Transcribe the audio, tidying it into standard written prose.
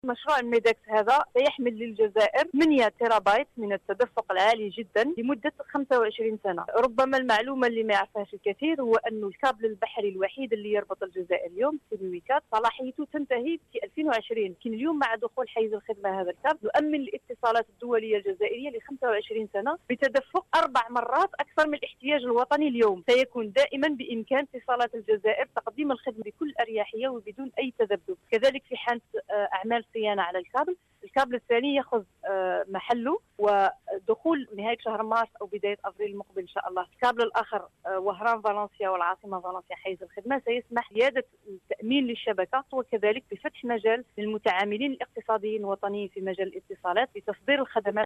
مشروع الميدكس هذا سيحمل للجزائر 8 تيرابايت من التدفق العالي جدا لمدة 25 سنة. ربما المعلومة اللي ما يعرفهاش الكثير هو أن الكابل البحري الوحيد اللي يربط الجزائر اليوم سينويكات صلاحيته تنتهي في 2020، لكن اليوم مع دخول حيز الخدمة هذا الكابل يؤمن الاتصالات الدولية الجزائرية ل 25 سنة بتدفق 4 مرات أكثر من الاحتياج الوطني اليوم. سيكون دائما بإمكان اتصالات الجزائر تقديم الخدمة بكل أريحية وبدون أي تذبذب. كذلك في حالة أعمال صيانة على الكابل الثاني يأخذ محله، ودخول نهاية شهر مارس أو بداية أبريل المقبل إن شاء الله الكابل الآخر وهران فالنسيا والعاصمة فالنسيا حيز الخدمة سيسمح زيادة التأمين للشبكة، وكذلك بفتح مجال للمتعاملين الاقتصاديين الوطنيين في مجال الاتصالات لتصدير الخدمات